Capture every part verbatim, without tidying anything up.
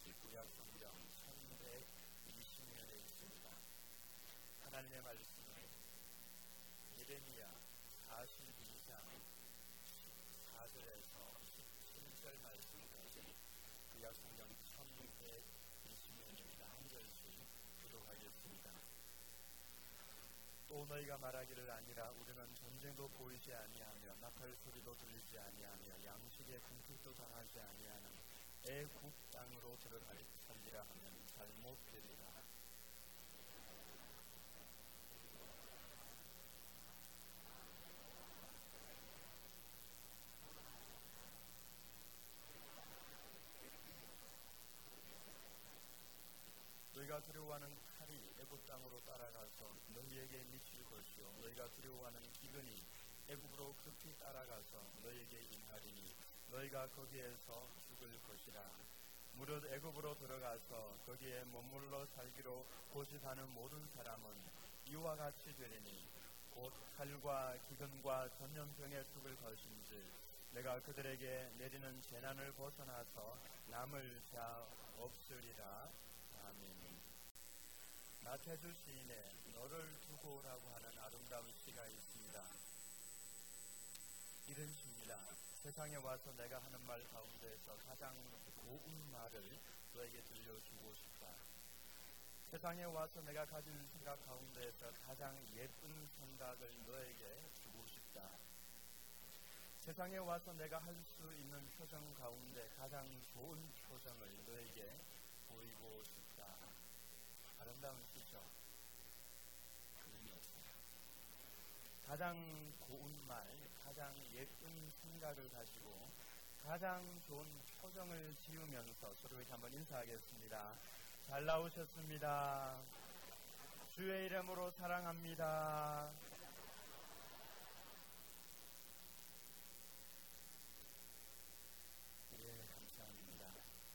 구약 성경 천백이십 년에 있습니다. 하나님의 말씀은 예레미야 사십이 장 십사 절에서 십칠 절 말씀까지 구약 성경 천백이십 년입니다. 한 절씩 교독하겠습니다. 또 너희가 말하기를 아니라 우리는 전쟁도 보이지 아니하며 나팔 소리도 들리지 아니하며 양식의 궁핍도 당하지 아니하는 애국 땅으로 들어갈지라 하면 잘못되리라. 너희가 두려워하는 칼이 애굽 땅으로 따라가서 너희에게 미칠 것이요 너희가 두려워하는 기근이 애굽으로 급히 따라가서 너희에게 임하리니 너희가 거기에서 죽을 것이라. 무릇 애굽으로 들어가서 거기에 머물러 살기로 고집하는 모든 사람은 이와 같이 되리니 곧 칼과 기근과 전염병에 죽을 것인지 내가 그들에게 내리는 재난을 벗어나서 남을 자 없으리라. 아멘. 나태주 시인의 너를 두고라고 하는 아름다운 시가 있습니다. 이런 시입니다. 세상에 와서 내가 하는 말 가운데서 가장 고운 말을 너에게 들려주고 싶다. 세상에 와서 내가 가진 생각 가운데서 가장 예쁜 생각을 너에게 주고 싶다. 세상에 와서 내가 할 수 있는 표정 가운데 가장 좋은 표정을 너에게 보이고 싶다. 아름다운 시죠. 그림이 없어요. 가장 고운 말, 가장 예쁜 생각을 가지고 가장 좋은 표정을 지으면서 서로에게 한번 인사하겠습니다. 잘 나오셨습니다. 주의 이름으로 사랑합니다. 예, 감사합니다.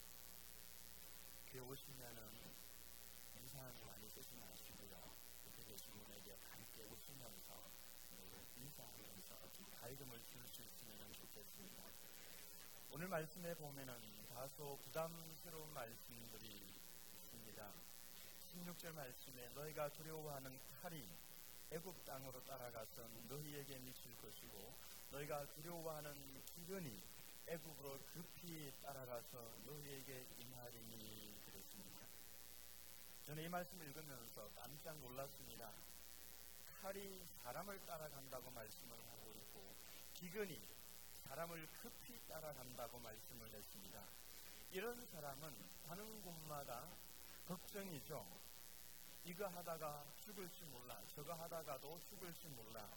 교회 오시면은 인상 많이 쓰지 마시고요. 그렇게 계신 분에게 함께 웃으면서 인사하면서 밝음을 줄 수 있으면 좋겠습니다. 오늘 말씀에 보면은 다소 부담스러운 말씀들이 있습니다. 십육 절 말씀에 너희가 두려워하는 칼이 애굽 땅으로 따라가서 너희에게 미칠 것이고 너희가 두려워하는 기근이 애굽으로 급히 따라가서 너희에게 임하리니 그랬습니다. 저는 이 말씀을 읽으면서 깜짝 놀랐습니다. 칼이 사람을 따라간다고 말씀을 하고 있고 기근이 사람을 급히 따라간다고 말씀을 했습니다. 이런 사람은 가는 곳마다 걱정이죠. 이거 하다가 죽을지 몰라, 저거 하다가도 죽을지 몰라.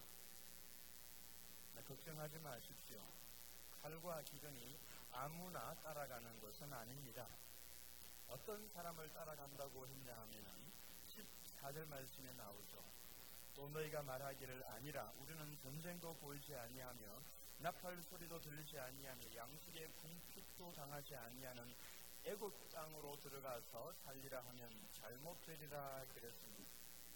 걱정하지 마십시오. 칼과 기근이 아무나 따라가는 것은 아닙니다. 어떤 사람을 따라간다고 했냐 하면 십사 절 말씀에 나오죠. 또 너희가 말하기를 아니라 우리는 전쟁도 보이지 아니하며 나팔 소리도 들리지 아니하며 양식의 궁핍도 당하지 아니하는 애굽 땅으로 들어가서 살리라 하면 잘못되리라 그랬습니다.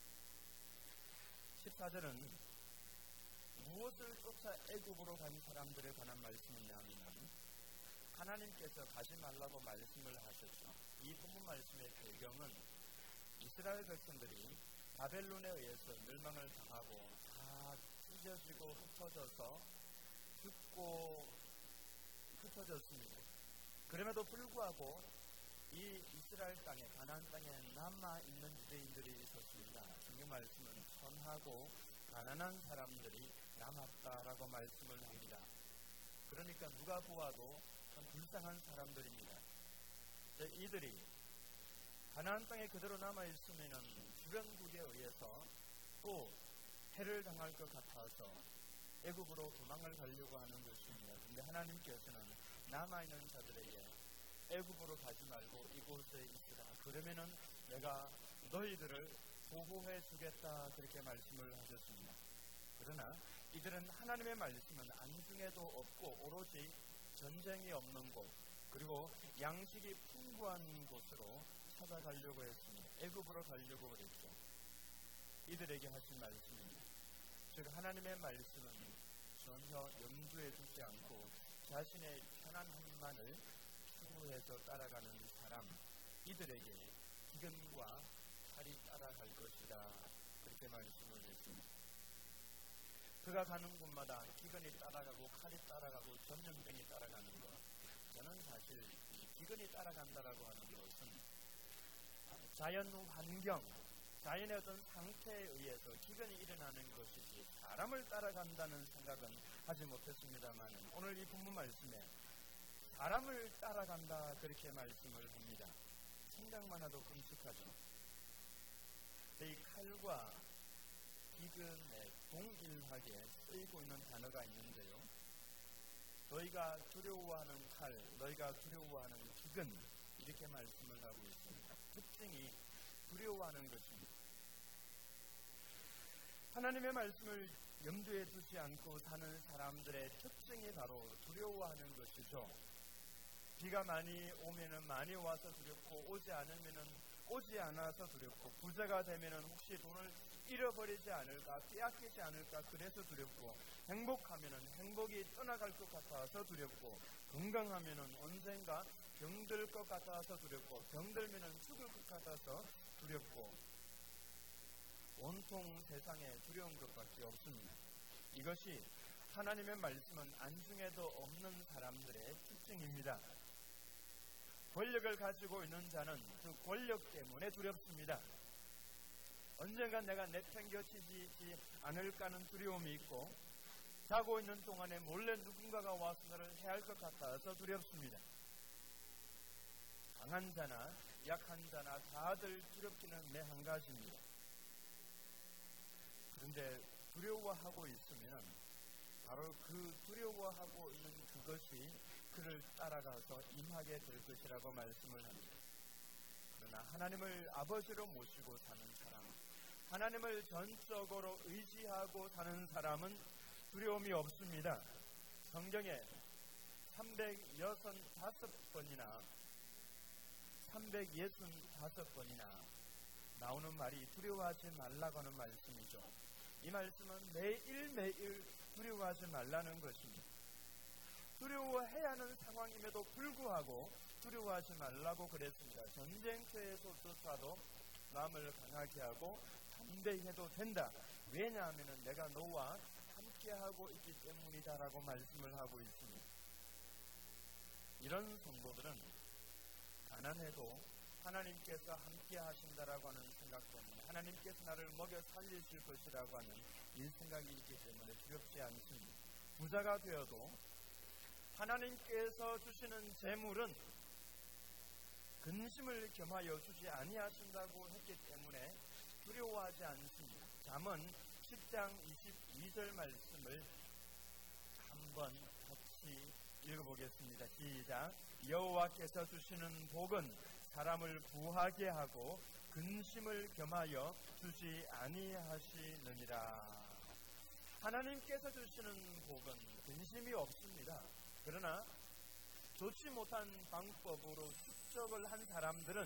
십사 절은 무엇을 쫓아 애굽으로 간 사람들에 관한 말씀이냐 하면 하나님께서 가지 말라고 말씀을 하셨죠. 이 본문 말씀의 배경은 이스라엘 백성들이 바벨론에 의해서 멸망을 당하고 다 찢어지고 흩어져서 죽고 흩어졌습니다. 그럼에도 불구하고 이 이스라엘 땅에 가나안 땅에 남아있는 유대인들이 있었습니다. 성경 말씀은 선하고 가난한 사람들이 남았다라고 말씀을 합니다. 그러니까 누가 보아도 참 불쌍한 사람들입니다. 이들이 가나안 땅에 그대로 남아있으면 주변국에 의해서 또 해를 당할 것 같아서 애굽으로 도망을 가려고 하는 것입니다. 그런데 하나님께서는 남아있는 자들에게 애굽으로 가지 말고 이곳에 있으라. 그러면은 내가 너희들을 보호해 주겠다 그렇게 말씀을 하셨습니다. 그러나 이들은 하나님의 말씀은 안중에도 없고 오로지 전쟁이 없는 곳 그리고 양식이 풍부한 곳으로 찾아가려고 했습니다. 애굽으로 가려고 그랬죠. 이들에게 하신 말씀입니다. 즉 하나님의 말씀은 전혀 염두에 두지 않고 자신의 편안함만을 추구해서 따라가는 사람, 이들에게 기근과 칼이 따라갈 것이다. 그렇게 말씀을 했습니다. 그가 가는 곳마다 기근이 따라가고 칼이 따라가고 전염병이 따라가는 것, 저는 사실 이 기근이 따라간다라고 하는 것은 자연 환경, 자연의 어떤 상태에 의해서 기근이 일어나는 것이지 사람을 따라간다는 생각은 하지 못했습니다만, 오늘 이 본문 말씀에 사람을 따라간다 그렇게 말씀을 합니다. 생각만 해도 끔찍하죠. 이 칼과 기근에 동일하게 쓰이고 있는 단어가 있는데요, 너희가 두려워하는 칼, 너희가 두려워하는 기근, 이렇게 말씀을 하고 있습니다. 특징이 두려워하는 것입니다. 하나님의 말씀을 염두에 두지 않고 사는 사람들의 특징이 바로 두려워하는 것이죠. 비가 많이 오면은 많이 와서 두렵고, 오지 않으면은 오지 않아서 두렵고, 부자가 되면은 혹시 돈을 잃어버리지 않을까, 빼앗기지 않을까, 그래서 두렵고, 행복하면은 행복이 떠나갈 것 같아서 두렵고, 건강하면은 언젠가 병들 것 같아서 두렵고, 병들면은 죽을 것 같아서 두렵고, 온통 세상에 두려운 것밖에 없습니다. 이것이 하나님의 말씀은 안중에도 없는 사람들의 특징입니다. 권력을 가지고 있는 자는 그 권력 때문에 두렵습니다. 언젠가 내가 내팽겨치지 않을까 하는 두려움이 있고, 자고 있는 동안에 몰래 누군가가 와서 나를 해할 것 같아서 두렵습니다. 강한 자나 약한 자나 다들 두렵기는 매 한 가지입니다. 그런데 두려워하고 있으면 바로 그 두려워하고 있는 그것이 그를 따라가서 임하게 될 것이라고 말씀을 합니다. 그러나 하나님을 아버지로 모시고 사는 사람, 하나님을 전적으로 의지하고 사는 사람은 두려움이 없습니다. 성경에 삼백육십오 번이나 삼백육십오 번이나 나오는 말이 두려워하지 말라고 하는 말씀이죠. 이 말씀은 매일매일 두려워하지 말라는 것입니다. 두려워해야 하는 상황임에도 불구하고 두려워하지 말라고 그랬습니다. 전쟁터에서조차도 마음을 강하게 하고 담대해도 된다. 왜냐하면 내가 너와 함께하고 있기 때문이다라고 말씀을 하고 있습니다. 이런 성도들은 가난해도 하나님께서 함께 하신다라고 하는 생각 때문에, 하나님께서 나를 먹여 살리실 것이라고 하는 이 생각이 있기 때문에 두렵지 않습니다. 부자가 되어도 하나님께서 주시는 재물은 근심을 겸하여 주지 아니하신다고 했기 때문에 두려워하지 않습니다. 잠언 십 장 이십이 절 말씀을 한번 같이 읽어보겠습니다. 시작. 여호와께서 주시는 복은 사람을 부하게 하고 근심을 겸하여 주지 아니하시느니라. 하나님께서 주시는 복은 근심이 없습니다. 그러나 좋지 못한 방법으로 축적을 한 사람들은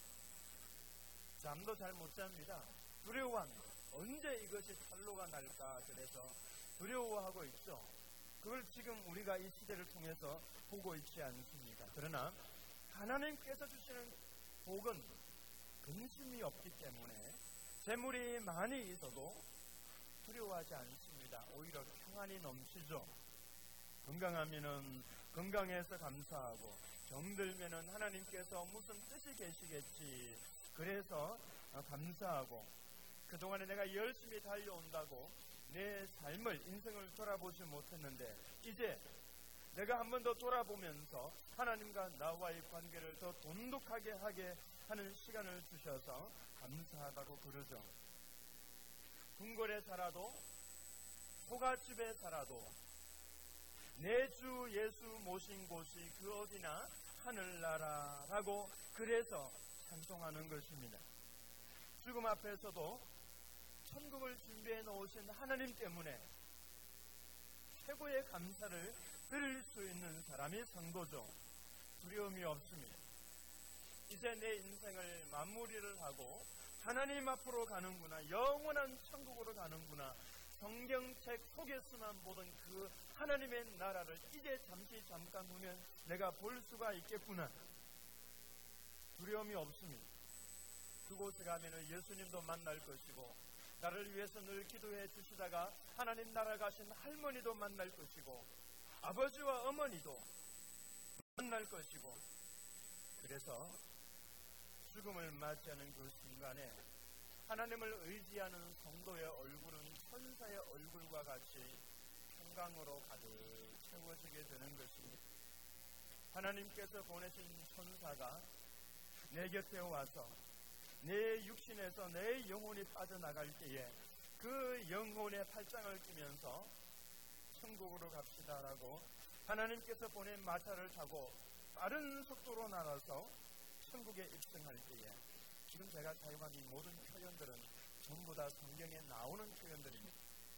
잠도 잘 못 잡니다. 두려워합니다. 언제 이것이 탄로가 날까, 그래서 두려워하고 있죠. 그걸 지금 우리가 이 시대를 통해서 보고 있지 않습니까? 그러나 하나님께서 주시는 복은 근심이 없기 때문에 재물이 많이 있어도 두려워하지 않습니다. 오히려 평안이 넘치죠. 건강하면은 건강해서 감사하고, 병들면은 하나님께서 무슨 뜻이 계시겠지, 그래서 감사하고, 그동안에 내가 열심히 달려온다고 내 삶을, 인생을 돌아보지 못했는데 이제 내가 한 번 더 돌아보면서 하나님과 나와의 관계를 더 돈독하게 하게 하는 시간을 주셔서 감사하다고 그러죠. 궁궐에 살아도, 소갓집에 살아도 내 주 예수 모신 곳이 그 어디나 하늘나라라고 그래서 찬송하는 것입니다. 죽음 앞에서도 천국을 준비해 놓으신 하나님 때문에 최고의 감사를 드릴 수 있는 사람이 성도죠. 두려움이 없습니다. 이제 내 인생을 마무리를 하고 하나님 앞으로 가는구나, 영원한 천국으로 가는구나, 성경책 속에서만 보던 그 하나님의 나라를 이제 잠시 잠깐 후면 내가 볼 수가 있겠구나. 두려움이 없습니다. 그곳에 가면 예수님도 만날 것이고, 나를 위해서 늘 기도해 주시다가 하나님 나라 가신 할머니도 만날 것이고, 아버지와 어머니도 만날 것이고, 그래서 죽음을 맞이하는 그 순간에 하나님을 의지하는 성도의 얼굴은 천사의 얼굴과 같이 평강으로 가득 채워지게 되는 것입니다. 하나님께서 보내신 천사가 내 곁에 와서 내 육신에서 내 영혼이 빠져나갈 때에 그 영혼의 팔짱을 끼면서 천국으로 갑시다라고 하나님께서 보낸 마차를 타고 빠른 속도로 날아서 천국에 입성할 때에, 지금 제가 사용한 이 모든 표현들은 전부 다 성경에 나오는 표현들입니다.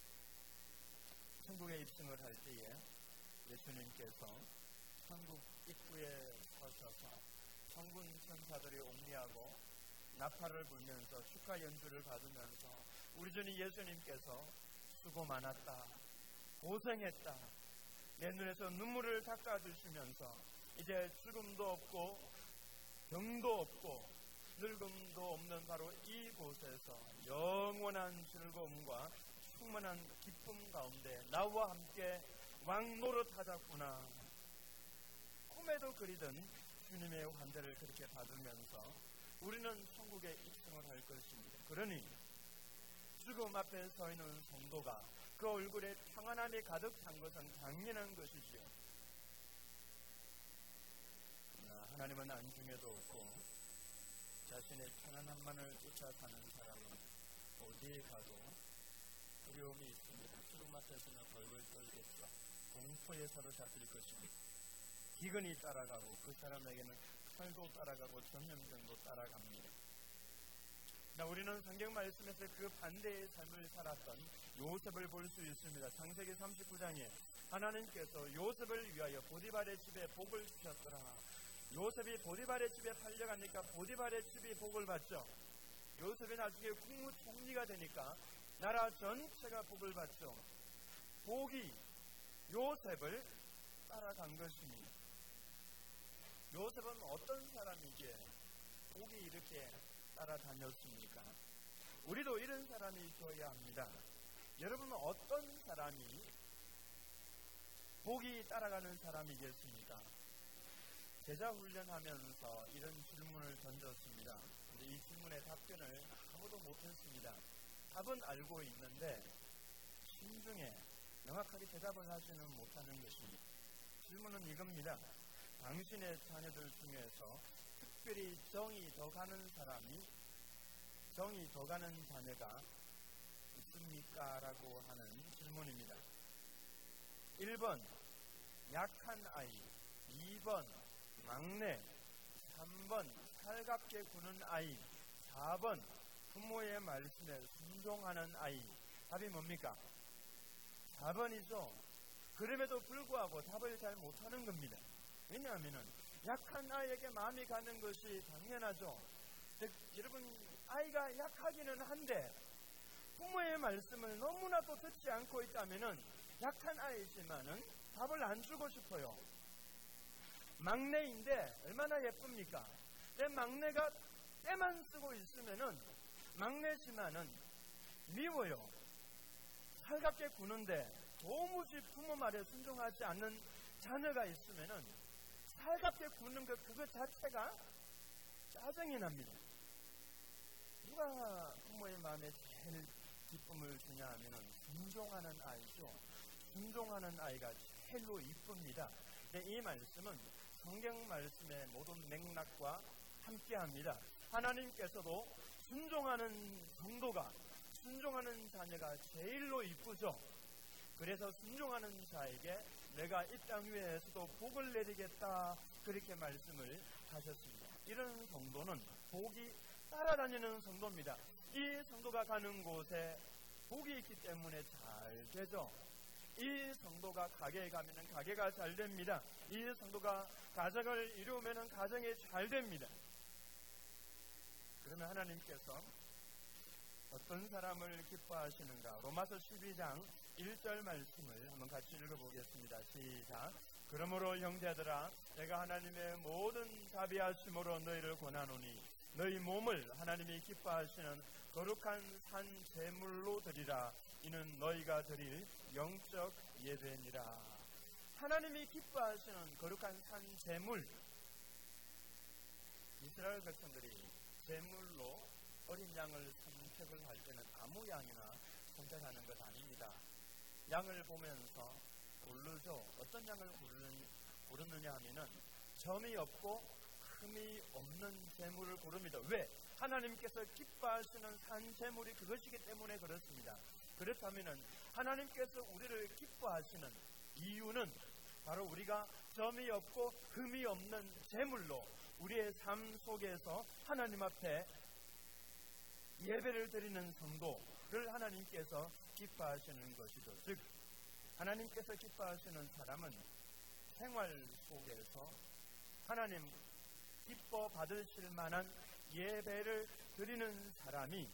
천국에 입성을 할 때에 예수님께서 천국 입구에 서셔서 천군 천사들이 옹리하고 나팔을 불면서 축하 연주를 받으면서 우리 주님 예수님께서 수고 많았다, 고생했다, 내 눈에서 눈물을 닦아주시면서 이제 죽음도 없고 병도 없고 늙음도 없는 바로 이곳에서 영원한 즐거움과 충만한 기쁨 가운데 나와 함께 왕노릇하자꾸나, 꿈에도 그리던 주님의 환대를 그렇게 받으면서 우리는 천국에 입성을 할 것입니다. 그러니 죽음 앞에 서 있는 성도가 그 얼굴에 평안함이 가득 찬 것은 당연한 것이지요. 그러나 하나님은 안중에도 없고 자신의 편안함만을 쫓아 사는 사람은 어디에 가도 두려움이 있습니다. 죽음 앞에서는 벌벌 떨겠죠. 공포에 사로잡힐 것입니다. 기근이 따라가고 그 사람에게는 칼도 따라가고 전염병도 따라갑니다. 나 우리는 성경 말씀에서 그 반대의 삶을 살았던 요셉을 볼 수 있습니다. 창세기 삼십구 장에 하나님께서 요셉을 위하여 보디발의 집에 복을 주셨더라. 요셉이 보디발의 집에 팔려가니까 보디발의 집이 복을 받죠. 요셉이 나중에 국무총리가 되니까 나라 전체가 복을 받죠. 복이 요셉을 따라간 것입니다. 요셉은 어떤 사람이기에 복이 이렇게 따라다녔습니까? 우리도 이런 사람이 되어야 합니다. 여러분은 어떤 사람이 복이 따라가는 사람이겠습니까? 제자 훈련하면서 이런 질문을 던졌습니다. 근데 이 질문의 답변을 아무도 못했습니다. 답은 알고 있는데 심중에 명확하게 대답을 하지는 못하는 것입니다. 질문은 이겁니다. 당신의 자녀들 중에서 특별히 정이 더 가는 사람이, 정이 더 가는 자녀가 있습니까? 라고 하는 질문입니다. 일 번 약한 아이, 이 번 막내, 삼 번 살갑게 구는 아이, 사 번 부모의 말씀에 순종하는 아이. 답이 뭡니까? 사 번이죠. 그럼에도 불구하고 답을 잘 못하는 겁니다. 왜냐하면 약한 아이에게 마음이 가는 것이 당연하죠. 즉, 여러분, 아이가 약하기는 한데 부모의 말씀을 너무나도 듣지 않고 있다면 약한 아이지만은 답을 안 주고 싶어요. 막내인데 얼마나 예쁩니까? 내 막내가 때만 쓰고 있으면은 막내지만은 미워요. 살갑게 구는데 도무지 부모 말에 순종하지 않는 자녀가 있으면은 살갑게 구는 것 그것 자체가 짜증이 납니다. 누가 부모의 마음에 제일 기쁨을 주냐 하면은 순종하는 아이죠. 순종하는 아이가 제일로 이쁩니다. 이 말씀은 성경 말씀의 모든 맥락과 함께합니다. 하나님께서도 순종하는 성도가, 순종하는 자녀가 제일로 이쁘죠. 그래서 순종하는 자에게 내가 이 땅 위에서도 복을 내리겠다, 그렇게 말씀을 하셨습니다. 이런 성도는 복이 따라다니는 성도입니다. 이 성도가 가는 곳에 복이 있기 때문에 잘 되죠. 이 성도가 가게에 가면 가게가 잘 됩니다. 이 성도가 가정을 이루면 가정이 잘 됩니다. 그러면 하나님께서 어떤 사람을 기뻐하시는가? 로마서 십이 장 일 절 말씀을 한번 같이 읽어보겠습니다. 시작. 그러므로 형제들아 내가 하나님의 모든 자비하심으로 너희를 권하노니 너희 몸을 하나님이 기뻐하시는 거룩한 산 제물로 드리라. 이는 너희가 드릴 영적 예배니라. 하나님이 기뻐하시는 거룩한 산 제물. 이스라엘 백성들이 제물로 어린 양을 선택을 할 때는 아무 양이나 선택하는 것 아닙니다. 양을 보면서 고르죠. 어떤 양을 고르는, 고르느냐 하면은 점이 없고 흠이 없는 제물을 고릅니다. 왜? 하나님께서 기뻐하시는 산 제물이 그것이기 때문에 그렇습니다. 그렇다면은 하나님께서 우리를 기뻐하시는 이유는 바로 우리가 점이 없고 흠이 없는 제물로 우리의 삶 속에서 하나님 앞에 예배를 드리는 성도를 하나님께서 기뻐하시는 것이죠. 즉 하나님께서 기뻐하시는 사람은 생활 속에서 하나님 기뻐 받으실 만한 예배를 드리는 사람이,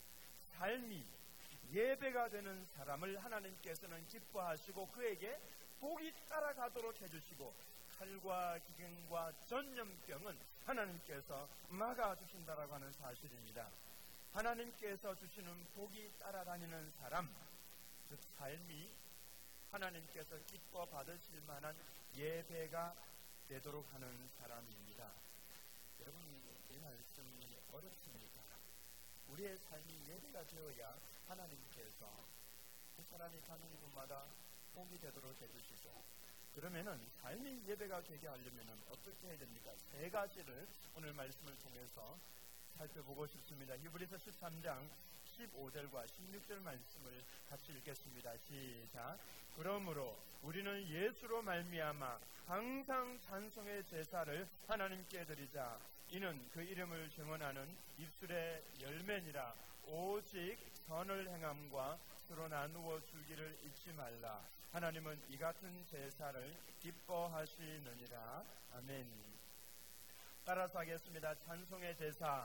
삶이 예배가 되는 사람을 하나님께서는 기뻐하시고 그에게 복이 따라가도록 해주시고 칼과 기근과 전염병은 하나님께서 막아주신다라고 하는 사실입니다. 하나님께서 주시는 복이 따라다니는 사람, 그 삶이 하나님께서 기뻐 받으실 만한 예배가 되도록 하는 사람입니다. 여러분, 이 말씀이 어렵습니까? 우리의 삶이 예배가 되어야 하나님께서 그 사람이 가는 곳마다 복이 되도록 해주시죠. 그러면은 삶이 예배가 되게 하려면은 어떻게 해야 됩니까? 세 가지를 오늘 말씀을 통해서 살펴보고 싶습니다. 히브리서 십삼 장 십오 절과 십육 절 말씀을 같이 읽겠습니다. 시작. 그러므로 우리는 예수로 말미암아 항상 찬송의 제사를 하나님께 드리자. 이는 그 이름을 증언하는 입술의 열매니라. 오직 선을 행함과 서로 나누어 주기를 잊지 말라. 하나님은 이 같은 제사를 기뻐하시느니라. 아멘. 따라서 하겠습니다. 찬송의 제사,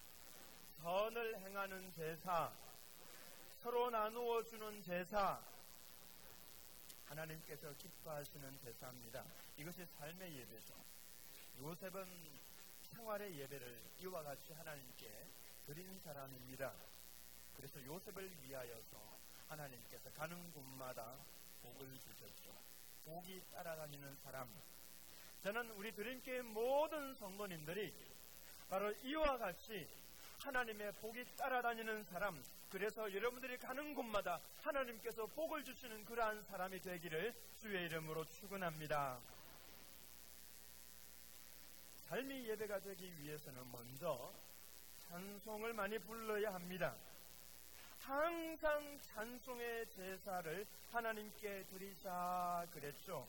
선을 행하는 제사, 서로 나누어 주는 제사, 하나님께서 기뻐하시는 제사입니다. 이것이 삶의 예배죠. 요셉은 생활의 예배를 이와 같이 하나님께 드린 사람입니다. 그래서 요셉을 위하여서 하나님께서 가는 곳마다 복을 주셨죠. 복이 따라다니는 사람. 저는 우리 드림교회 모든 성도님들이 바로 이와 같이 하나님의 복이 따라다니는 사람, 그래서 여러분들이 가는 곳마다 하나님께서 복을 주시는 그러한 사람이 되기를 주의 이름으로 축원합니다. 삶이 예배가 되기 위해서는 먼저 찬송을 많이 불러야 합니다. 항상 찬송의 제사를 하나님께 드리자 그랬죠.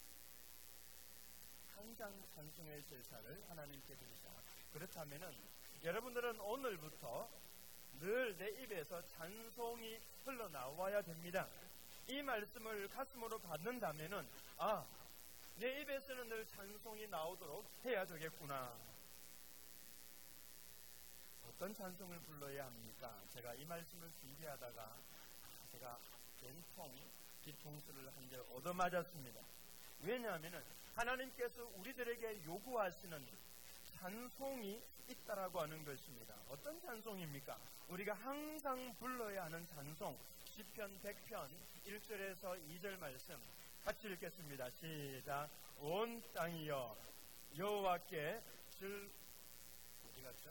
항상 찬송의 제사를 하나님께 드리자. 그렇다면은 여러분들은 오늘부터 늘 내 입에서 찬송이 흘러나와야 됩니다. 이 말씀을 가슴으로 받는다면은 아, 내 입에서는 늘 찬송이 나오도록 해야 되겠구나. 어떤 찬송을 불러야 합니까? 제가 이 말씀을 준비하다가 제가 된통 뒤통수를 한 대 얻어맞았습니다. 왜냐하면 하나님께서 우리들에게 요구하시는 찬송이 있다라고 하는 것입니다. 어떤 찬송입니까? 우리가 항상 불러야 하는 찬송, 시편 백 편 일 절에서 이 절 말씀 같이 읽겠습니다. 시작. 온 땅이여 여호와께 즐 어디 갔죠?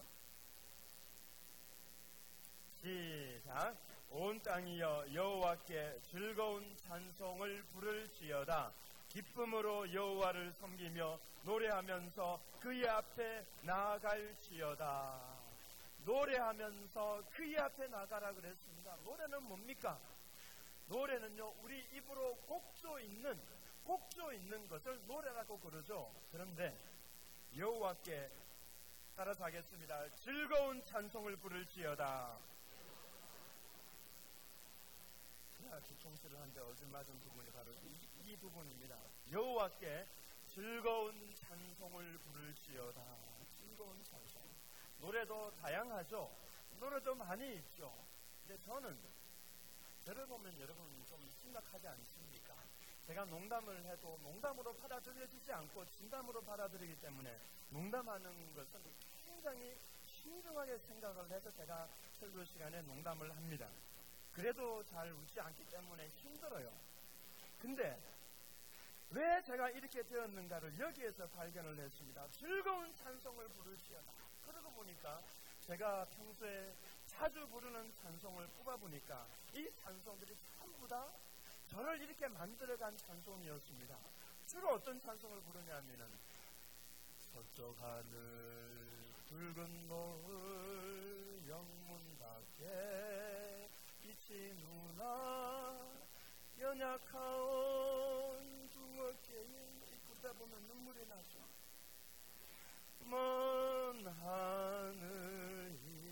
시작. 온 땅이여 여호와께 즐거운 찬송을 부를지어다. 기쁨으로 여호와를 섬기며 노래하면서 그의 앞에 나아갈지어다. 노래하면서 그의 앞에 나가라 그랬습니다. 노래는 뭡니까? 노래는요, 우리 입으로 곡조 있는 곡조 있는 것을 노래라고 그러죠. 그런데 여호와께 따라서 하겠습니다. 즐거운 찬송을 부를지어다. 제가 뒤통수를 한 대 얻어맞은 부분이 바로 이, 이 부분입니다. 여호와께 즐거운 찬송을 부를지어다. 즐거운 찬송. 노래도 다양하죠. 노래도 많이 있죠. 근데 저는 저를 보면 여러분 좀 심각하지 않습니까? 제가 농담을 해도 농담으로 받아들여지지 않고 진담으로 받아들이기 때문에 농담하는 것은 굉장히 신중하게 생각을 해서 제가 설교 시간에 농담을 합니다. 그래도 잘 웃지 않기 때문에 힘들어요. 근데 왜 제가 이렇게 되었는가를 여기에서 발견을 했습니다. 즐거운 찬송을 부르시어다. 그러고 보니까 제가 평소에 자주 부르는 찬송을 뽑아보니까 이 찬송들이 전부 다 저를 이렇게 만들어간 찬송이었습니다. 주로 어떤 찬송을 부르냐면은 서쪽 하늘 붉은 노을 영문 밖에 빛이 누나 연약하온 두 어깨에 걷다 보면 눈물이 나죠. 먼 하늘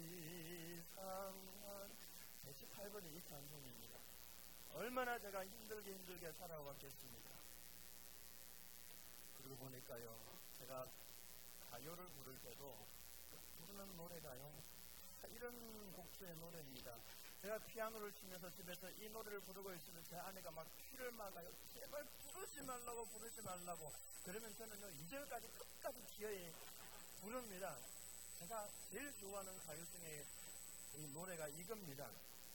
이상한 백십팔 번이 이 찬송입니다. 얼마나 제가 힘들게 힘들게 살아왔겠습니까? 그러고 보니까요, 제가 가요를 부를 때도 부르는 노래가요, 이런 곡수의 노래입니다. 제가 피아노를 치면서 집에서 이 노래를 부르고 있으면 제 아내가 막 피를 막아요. 제발 부르지 말라고 부르지 말라고. 그러면 저는요 이 절까지 끝까지 기어이 부릅니다. 제가 제일 좋아하는 가요 중에 이 노래가 이겁니다.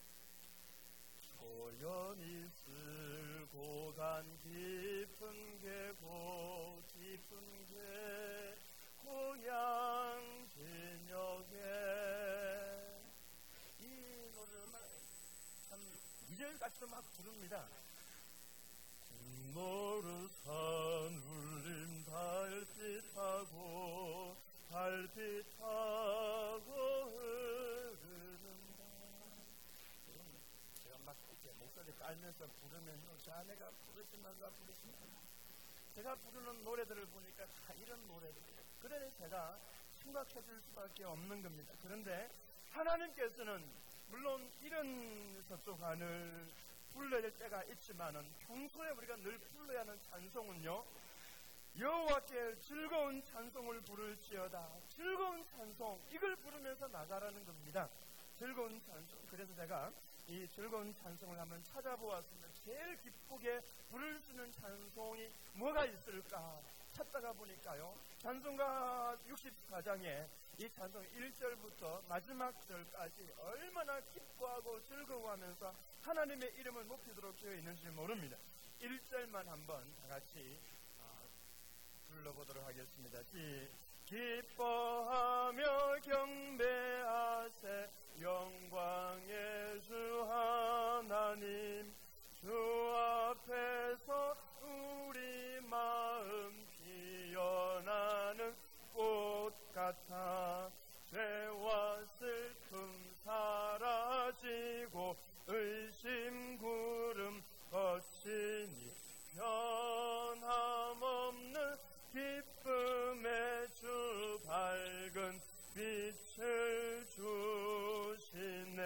고연히 쓸고 간 깊은 계곡 깊은 계 고향 진역에 이 노래를 참 이 절까지도 막 부릅니다. 노르산 울림 달빛하고 달빛하고 흐르는다. 제가 막 이렇게 목소리 깔면서 부르면요, 제 아내가 부르지 말라 부르지 말라. 제가 부르는 노래들을 보니까 다 이런 노래들이에요. 그래서 제가 심각해질 수밖에 없는 겁니다. 그런데 하나님께서는 물론 이런 서쪽 하늘 불러야 될 때가 있지만은 평소에 우리가 늘 불러야 하는 찬송은요, 여호와께 즐거운 찬송을 부를지어다. 즐거운 찬송, 이걸 부르면서 나가라는 겁니다. 즐거운 찬송. 그래서 제가 이 즐거운 찬송을 한번 찾아보았습니다. 제일 기쁘게 부를 수 있는 찬송이 뭐가 있을까 찾다가 보니까요, 찬송가 육십사 장에 이 찬송 일 절부터 마지막 절까지 얼마나 기뻐하고 즐거워하면서 하나님의 이름을 높이도록 되어 있는지 모릅니다. 일 절만 한번 다 같이 불러보도록 하겠습니다. 기, 기뻐하며 경배하세 영광의 주 하나님, 주 앞에서 우리 마음 피어나는 꽃 같아 죄와 슬픔 사라지고 의심 구름 거치니 변함없는 기쁨의 주 밝은 빛을 주시네.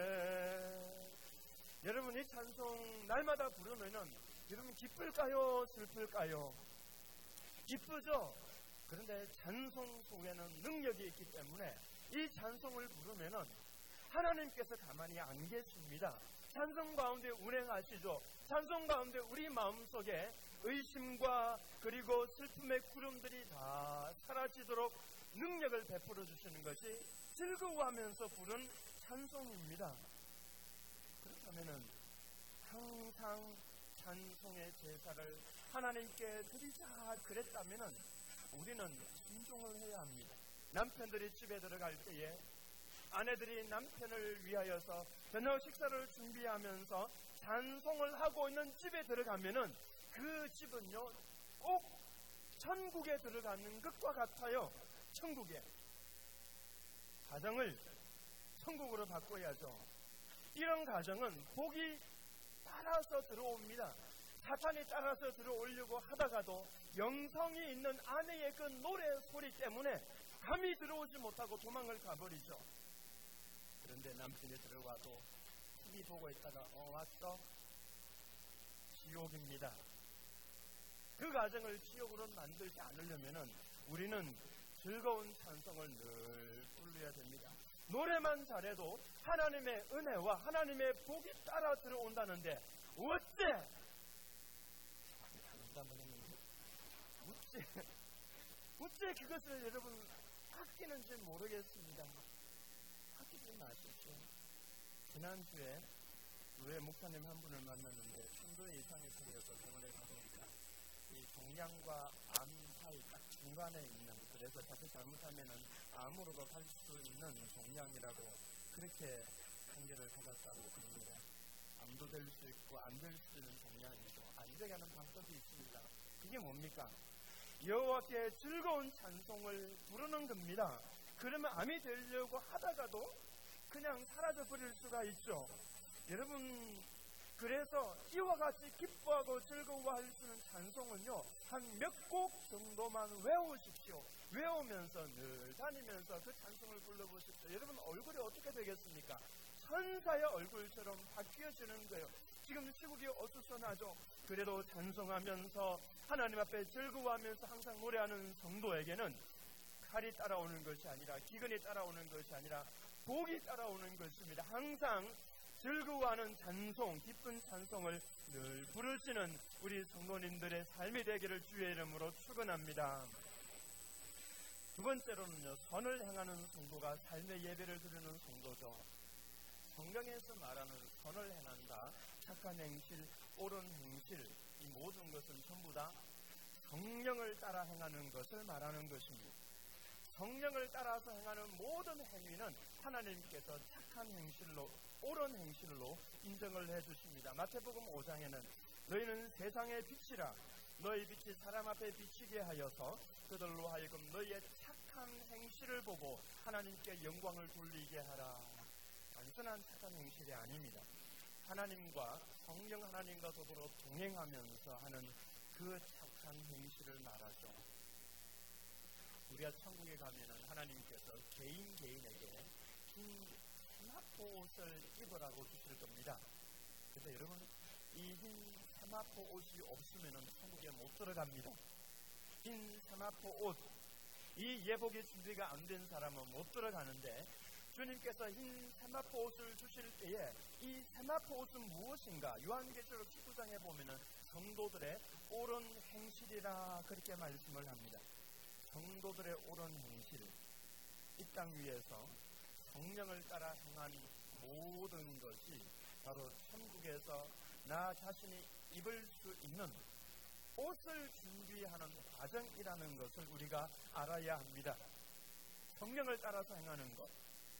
여러분, 이 찬송 날마다 부르면은 여러분 기쁠까요? 슬플까요? 기쁘죠? 그런데 찬송 속에는 능력이 있기 때문에 이 찬송을 부르면은 하나님께서 가만히 안 계십니다. 찬송 가운데 운행하시죠. 찬송 가운데 우리 마음속에 의심과 그리고 슬픔의 구름들이 다 사라지도록 능력을 베풀어 주시는 것이 즐거워하면서 부른 찬송입니다. 그렇다면은 항상 찬송의 제사를 하나님께 드리자 그랬다면은 우리는 순종을 해야 합니다. 남편들이 집에 들어갈 때에 아내들이 남편을 위하여서 저녁 식사를 준비하면서 찬송을 하고 있는 집에 들어가면은 그 집은요 꼭 천국에 들어가는 것과 같아요. 천국에. 가정을 천국으로 바꿔야죠. 이런 가정은 복이 따라서 들어옵니다. 사탄이 따라서 들어오려고 하다가도 영성이 있는 아내의 그 노래 소리 때문에 감히 들어오지 못하고 도망을 가버리죠. 그런데 남편이 들어와도 티비 보고 있다가 어 왔어? 지옥입니다. 그 가정을 지옥으로 만들지 않으려면은 우리는 즐거운 찬송을 늘 불러야 됩니다. 노래만 잘해도 하나님의 은혜와 하나님의 복이 따라 들어온다는데 어째 어째 어째 그것을 여러분 아끼는지 모르겠습니다. 아끼지 마십시오. 지난주에 교회 목사님 한 분을 만났는데 편도의 이상이 생겨서 병원에 가보니까 이 종양과 암 사이 딱 중간에 있는, 그래서 자칫 잘못하면은 암으로도 갈 수 있는 종양이라고 그렇게 판결을 받았다고 합니다. 암도 될 수 있고 안 될 수 있는 종양이고 안 되게 하는 방법이 있습니다. 그게 뭡니까? 여호와께 즐거운 찬송을 부르는 겁니다. 그러면 암이 되려고 하다가도 그냥 사라져 버릴 수가 있죠. 여러분, 그래서 이와 같이 기뻐하고 즐거워할 수 있는 찬송은요, 한 몇 곡 정도만 외우십시오. 외우면서 늘 다니면서 그 찬송을 불러보십시오. 여러분 얼굴이 어떻게 되겠습니까? 천사의 얼굴처럼 바뀌어지는 거예요. 지금 시국이 어수선하죠. 그래도 찬송하면서 하나님 앞에 즐거워하면서 항상 노래하는 성도에게는 칼이 따라오는 것이 아니라, 기근이 따라오는 것이 아니라 복이 따라오는 것입니다. 항상 즐거워하는 찬송, 기쁜 찬송을 늘 부르시는 우리 성도님들의 삶이 되기를 주의 이름으로 축원합니다. 두 번째로는요, 선을 행하는 성도가 삶의 예배를 드리는 성도죠. 성경에서 말하는 선을 행한다, 착한 행실, 옳은 행실, 이 모든 것은 전부 다 성령을 따라 행하는 것을 말하는 것입니다. 성령을 따라서 행하는 모든 행위는 하나님께서 착한 행실로, 옳은 행실로 인정을 해주십니다. 마태복음 오 장에는 너희는 세상의 빛이라, 너희 빛이 사람 앞에 비치게 하여서 그들로 하여금 너희의 착한 행실을 보고 하나님께 영광을 돌리게 하라. 단순한 착한 행실이 아닙니다. 하나님과, 성령 하나님과 더불어 동행하면서 하는 그 착한 행실을 말하죠. 우리가 천국에 가면은 하나님께서 개인 개인에게 흰 세마포 옷을 입으라고 주실 겁니다. 그런데 여러분, 이 흰 세마포 옷이 없으면은 천국에 못 들어갑니다. 흰 세마포 옷, 이 예복이 준비가 안 된 사람은 못 들어가는데, 주님께서 흰 세마포 옷을 주실 때에 이 세마포 옷은 무엇인가? 요한계시록 십구 장에 보면은 성도들의 옳은 행실이라 그렇게 말씀을 합니다. 성도들의 옳은 행실, 이 땅 위에서 성령을 따라 행한 모든 것이 바로 천국에서 나 자신이 입을 수 있는 옷을 준비하는 과정이라는 것을 우리가 알아야 합니다. 성령을 따라서 행하는 것,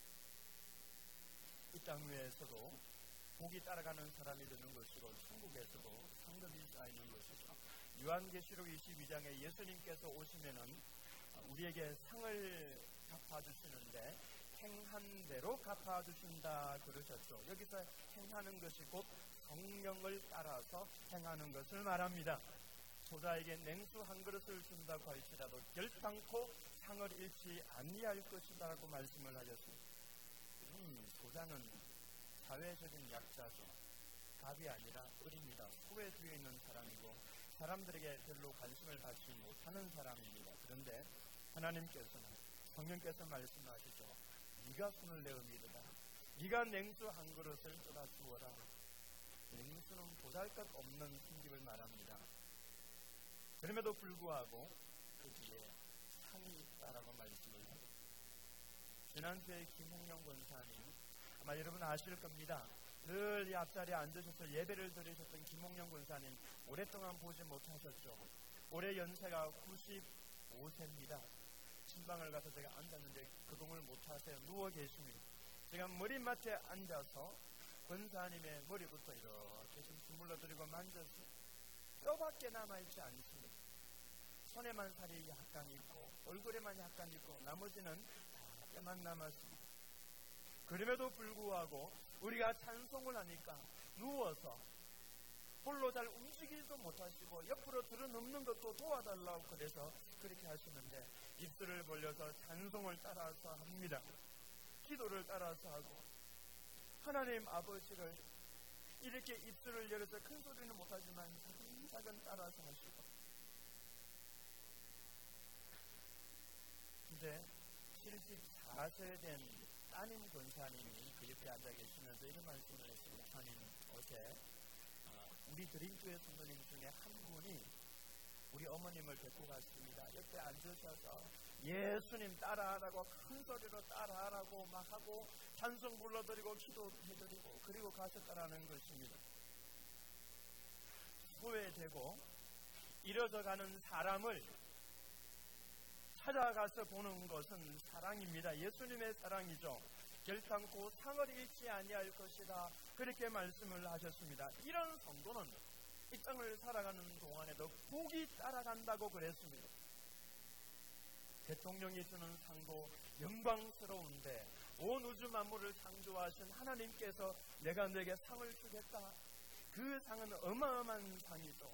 이 땅 위에서도 복이 따라가는 사람이 되는 것이고, 천국에서도 상급이 쌓이는 것이죠. 요한계시록 이십이 장에 예수님께서 오시면은 우리에게 상을 갚아주시는데 행한 대로 갚아주신다 그러셨죠. 여기서 행하는 것이 곧 성령을 따라서 행하는 것을 말합니다. 소자에게 냉수 한 그릇을 준다고 할지라도 결단코 상을 잃지 아니할 것이다라고 말씀을 하셨습니다. 이 소자는 사회적인 약자죠. 갑이 아니라 을입니다. 후에 뒤에 있는 사람이고 사람들에게 별로 관심을 받지 못하는 사람입니다. 그런데 하나님께서는, 성령께서 말씀하시죠. 네가 손을 내어 미르다. 네가 냉수 한 그릇을 떠다 주어라. 냉수는 보잘것없는 힘집을 말합니다. 그럼에도 불구하고 그 뒤에 상이 있다라고 말씀을 합니다. 지난주에 김홍영 권사님, 아마 여러분 아실 겁니다. 늘 이 앞자리에 앉으셔서 예배를 드리셨던 김홍영 권사님, 오랫동안 보지 못하셨죠. 올해 연세가 구십오 세입니다. 신방을 가서 제가 앉았는데 그동을 못하세요. 누워 계십니다. 제가 머리맡에 앉아서 권사님의 머리부터 이렇게 좀 주물러 드리고 만졌어요. 뼈밖에 남아있지 않습니다. 손에만 살이 약간 있고 얼굴에만 약간 있고 나머지는 다 뼈만 남았습니다. 그럼에도 불구하고 우리가 찬송을 하니까 누워서 홀로 잘 움직이지도 못하시고 옆으로 들어눕는 것도 도와달라고 그래서 그렇게 하시는데, 입술을 벌려서 찬송을 따라서 합니다. 기도를 따라서 하고 하나님 아버지를 이렇게 입술을 열어서 큰 소리는 못하지만 작은 따라서 하시고, 근데 칠십사 세 된 따님 권사님이 그 옆에 앉아 계시면서 이런 말씀을 했습니다. 목사님, 어제 우리 드림교회 성도님 중에 한 분이 우리 어머님을 데리고 갔습니다. 옆에 앉으셔서 예수님 따라하라고 큰 소리로 따라하라고 막 하고 찬송 불러드리고 기도해드리고 그리고 가셨다라는 것입니다. 소외되고 이뤄져가는 사람을 찾아가서 보는 것은 사랑입니다. 예수님의 사랑이죠. 결탄코 상을 잃지 아니할 것이다, 그렇게 말씀을 하셨습니다. 이런 성도는 이 땅을 살아가는 동안에도 복이 따라간다고 그랬습니다. 대통령이 주는 상도 영광스러운데 온 우주 만물을 창조하신 하나님께서 내가 너에게 상을 주겠다, 그 상은 어마어마한 상이죠.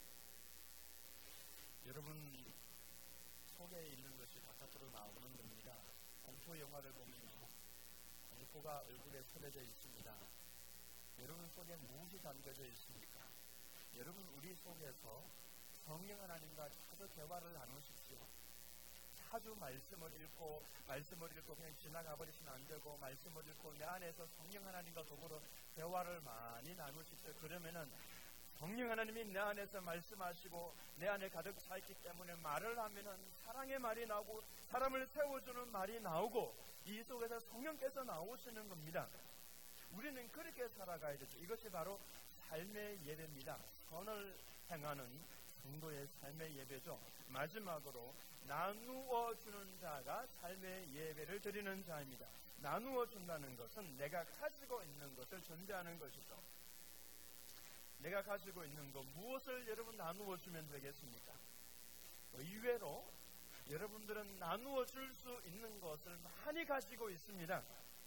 여러분 속에 있는 것이 바깥으로 나오는 겁니다. 공포 영화를 보면 공포가 얼굴에 스며져 있습니다. 여러분 속에 무엇이 담겨져 있습니까? 여러분 우리 속에서 성령 하나님과 자주 대화를 나누십시오. 자주 말씀을 읽고 말씀을 읽고 그냥 지나가 버리시면 안 되고, 말씀을 읽고 내 안에서 성령 하나님과 더불어 대화를 많이 나누십시오. 그러면은 성령 하나님이 내 안에서 말씀하시고 내 안에 가득 차 있기 때문에 말을 하면은 사랑의 말이 나오고 사람을 세워주는 말이 나오고 이 속에서 성령께서 나오시는 겁니다. 우리는 그렇게 살아가야 되죠. 이것이 바로 삶의 예배입니다. 선을 행하는 성도의 삶의 예배죠. 마지막으로 나누어 주는 자가 삶의 예배를 드리는 자입니다. 나누어 준다는 것은 내가 가지고 있는 것을 전제하는 것이죠. 내가 가지고 있는 것, 무엇을 여러분 나누어 주면 되겠습니까? 의외로 여러분들은 나누어 줄 수 있는 것을 많이 가지고 있습니다.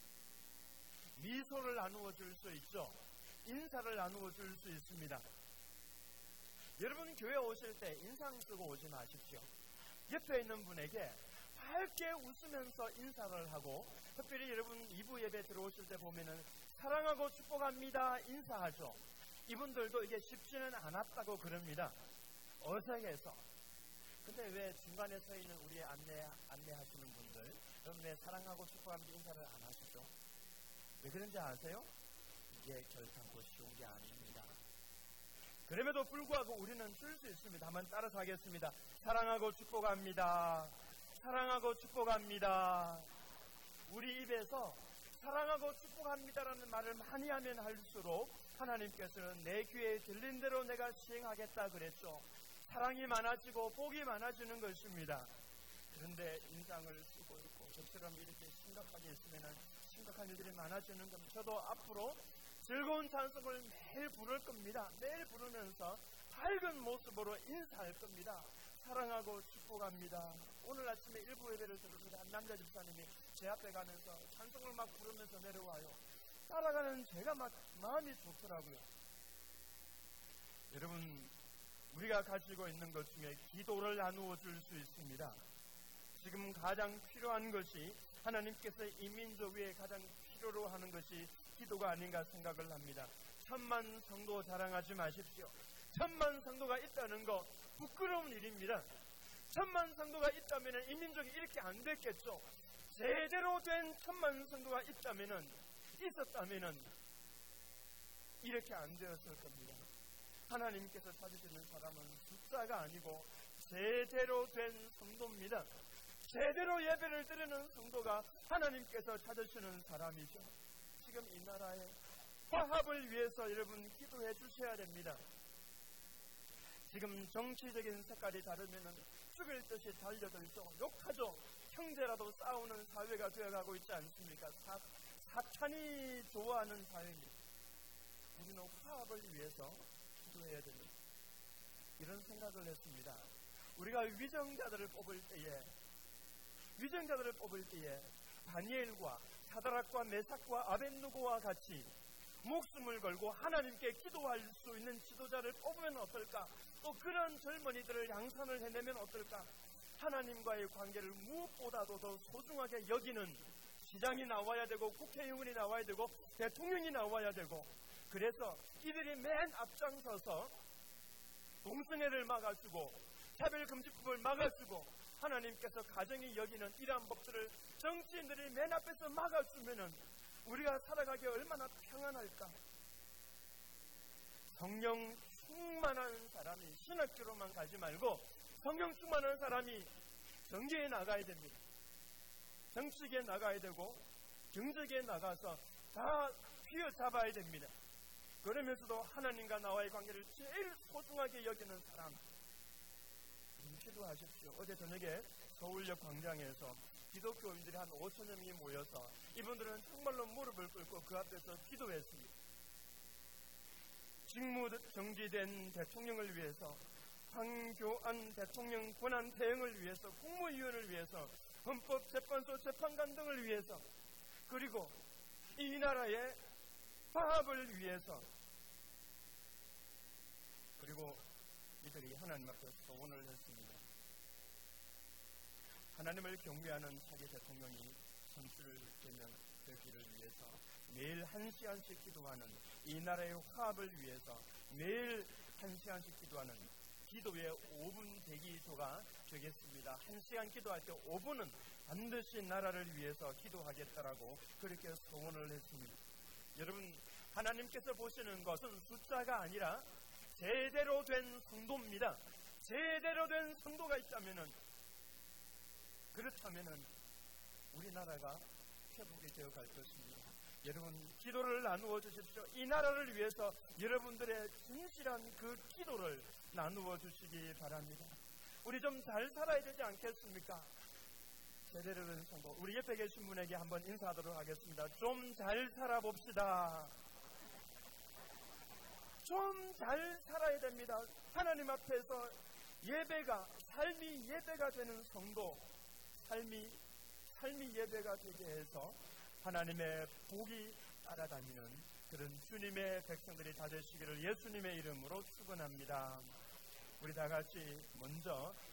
미소를 나누어 줄 수 있죠. 인사를 나누어 줄 수 있습니다. 여러분 교회 오실 때 인상 쓰고 오지 마십시오. 옆에 있는 분에게 밝게 웃으면서 인사를 하고, 특별히 여러분 이 부 예배 들어오실 때 보면은 사랑하고 축복합니다 인사하죠. 이분들도 이게 쉽지는 않았다고 그럽니다. 어색해서. 근데 왜 중간에 서 있는 우리 안내, 안내하시는 분들, 여러분 왜 사랑하고 축복합니다 인사를 안 하시죠? 왜 그런지 아세요? 이게 결탄코 쉬운 게 아닙니다. 그럼에도 불구하고 우리는 줄 수 있습니다. 한번 따라서 하겠습니다. 사랑하고 축복합니다. 사랑하고 축복합니다. 우리 입에서 사랑하고 축복합니다라는 말을 많이 하면 할수록 하나님께서는 내 귀에 들린 대로 내가 시행하겠다 그랬죠. 사랑이 많아지고 복이 많아지는 것입니다. 그런데 인상을 쓰고 있고 저처럼 이렇게 심각하게 있으면 심각한 일들이 많아지는 겁니다. 저도 앞으로 즐거운 찬송을 매일 부를 겁니다. 매일 부르면서 밝은 모습으로 인사할 겁니다. 사랑하고 축복합니다. 오늘 아침에 일부 예배를 들었는데 한 남자 집사님이 제 앞에 가면서 찬송을 막 부르면서 내려와요. 따라가는 제가 막 마음이 좋더라고요. 여러분 우리가 가지고 있는 것 중에 기도를 나누어 줄 수 있습니다. 지금 가장 필요한 것이, 하나님께서 이 민족 위에 가장 필요로 하는 것이 기도가 아닌가 생각을 합니다. 천만 성도 자랑하지 마십시오. 천만 성도가 있다는 거 부끄러운 일입니다. 천만 성도가 있다면 이 민족이 이렇게 안 됐겠죠. 제대로 된 천만 성도가 있다면, 있었다면 이렇게 안 되었을 겁니다. 하나님께서 찾으시는 사람은 숫자가 아니고 제대로 된 성도입니다. 제대로 예배를 드리는 성도가 하나님께서 찾으시는 사람이죠. 지금 이 나라의 화합을 위해서 여러분 기도해 주셔야 됩니다. 지금 정치적인 색깔이 다르면 죽일 듯이 달려들죠. 욕하죠. 형제라도 싸우는 사회가 되어가고 있지 않습니까? 사, 사탄이 좋아하는 사회입니다. 우리는 화합을 위해서 기도해야 됩니다. 이런 생각을 했습니다. 우리가 위정자들을 뽑을 때에 위정자들을 뽑을 때에 다니엘과 사드락과 메삭과 아벳느고와 같이 목숨을 걸고 하나님께 기도할 수 있는 지도자를 뽑으면 어떨까? 또 그런 젊은이들을 양산을 해내면 어떨까? 하나님과의 관계를 무엇보다도 더 소중하게 여기는 시장이 나와야 되고 국회의원이 나와야 되고 대통령이 나와야 되고, 그래서 이들이 맨 앞장서서 동성애를 막아주고 차별금지법을 막아주고 하나님께서 가정이 여기는 이러한 법들을 정치인들이 맨 앞에서 막아주면은 우리가 살아가기 얼마나 평안할까? 성령 충만한 사람이 신학교로만 가지 말고 성령 충만한 사람이 정계에 나가야 됩니다. 정치계에 나가야 되고 경제계에 나가서 다 휘어잡아야 됩니다. 그러면서도 하나님과 나와의 관계를 제일 소중하게 여기는 사람. 기도하십시오. 어제 저녁에 서울역 광장에서 기독교인들이 한 오천 명이 모여서 이분들은 정말로 무릎을 꿇고 그 앞에서 기도했습니다. 직무 정지된 대통령을 위해서, 황교안 대통령 권한 대응을 위해서, 국무위원을 위해서, 헌법재판소 재판관 등을 위해서, 그리고 이 나라의 화합을 위해서, 그리고 이들이 하나님 앞에 소원을 했습니다. 하나님을 경외하는 차기 대통령이 선출되면 되기를 위해서 매일 한 시간씩 기도하는, 이 나라의 화합을 위해서 매일 한 시간씩 기도하는 기도의 오 분 대기조가 되겠습니다. 한 시간 기도할 때 오 분은 반드시 나라를 위해서 기도하겠다라고 그렇게 소원을 했습니다. 여러분, 하나님께서 보시는 것은 숫자가 아니라 제대로 된 성도입니다. 제대로 된 성도가 있다면은, 그렇다면은 우리나라가 회복이 되어 갈 것입니다. 여러분, 기도를 나누어 주십시오. 이 나라를 위해서 여러분들의 진실한 그 기도를 나누어 주시기 바랍니다. 우리 좀 잘 살아야 되지 않겠습니까? 제대로 된 성도, 우리 옆에 계신 분에게 한번 인사하도록 하겠습니다. 좀 잘 살아봅시다. 좀 잘 살아야 됩니다. 하나님 앞에서 예배가, 삶이 예배가 되는 성도, 삶이, 삶이 예배가 되게 해서 하나님의 복이 따라다니는 그런 주님의 백성들이 다 되시기를 예수님의 이름으로 축원합니다. 우리 다 같이 먼저